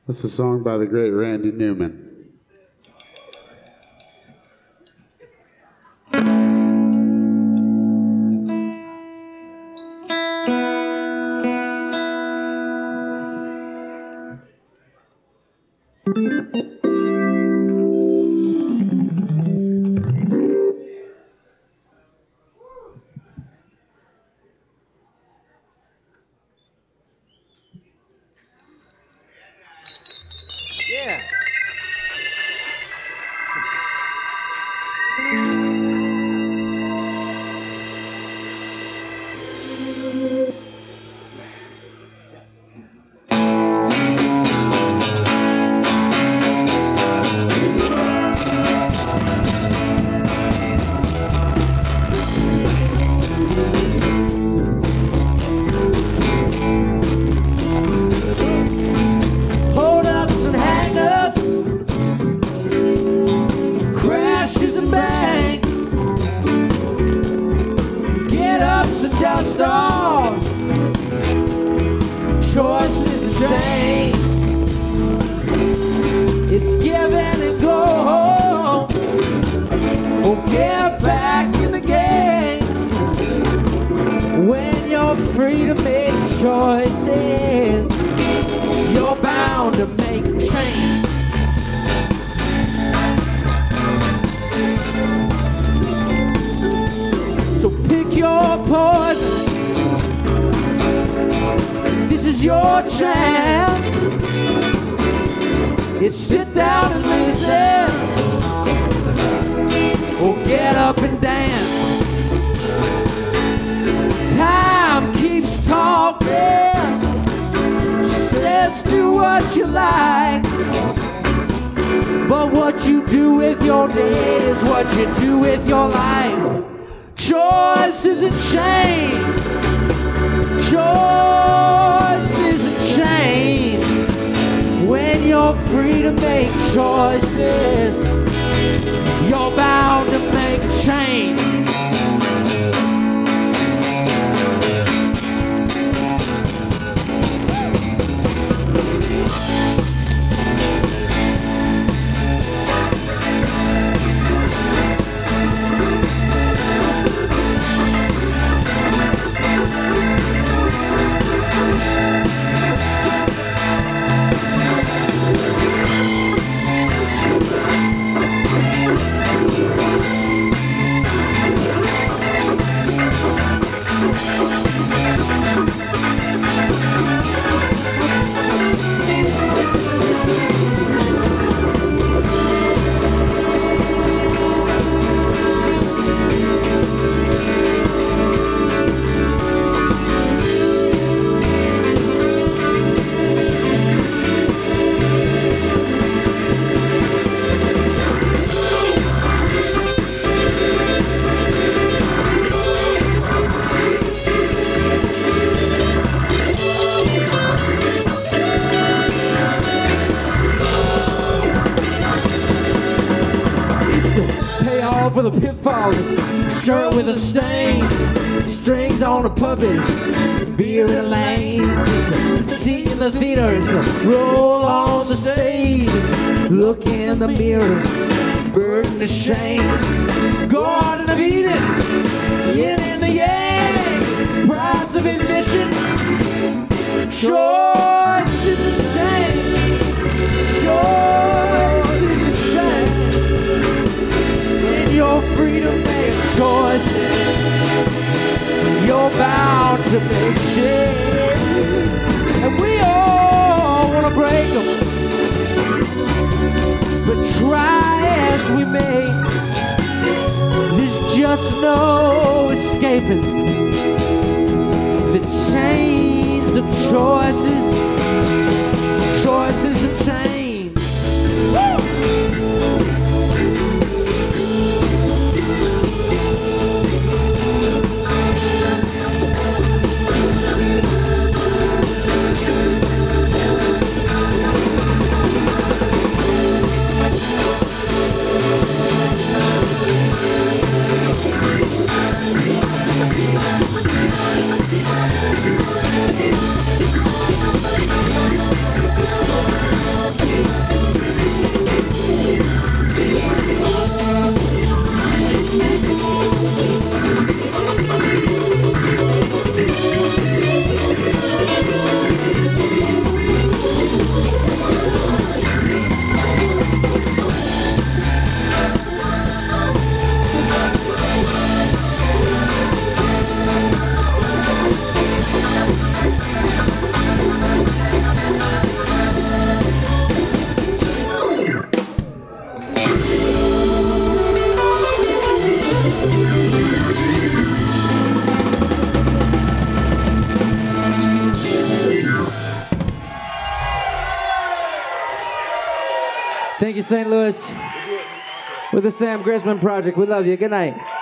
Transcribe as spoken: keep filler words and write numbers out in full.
That's a song by the great Randy Newman. Yeah. Hold-ups and hang-ups, crashes and bangs, get-ups and dust-offs, choices and change. It's give and go home, or get back in the game. When you're free to make choices, you're bound to make a change. So pick your poison. This is your chance. It's sit down and listen, or get up and dance. Time keeps talking. She says do what you like, but what you do with your day is what you do with your life. Choices and change. Choices and chains. When you're free to make choices, you're bound to make change. For the pitfalls, shirt with a stain, strings on a puppet, beer in the lanes. It's a seat in the theater, it's a roll on the stage. It's a look in the mirror, burden of shame, Garden of Eden, yin and the yang, price of admission, choices and shame, choices and shame. You're free to make choices, you're bound to make change. And we all want to break them, but try as we may, there's just no escaping the chains of choices, choices and chains. Woo! Thank you, Saint Louis. With the Sam Grisman Project. We love you. Good night.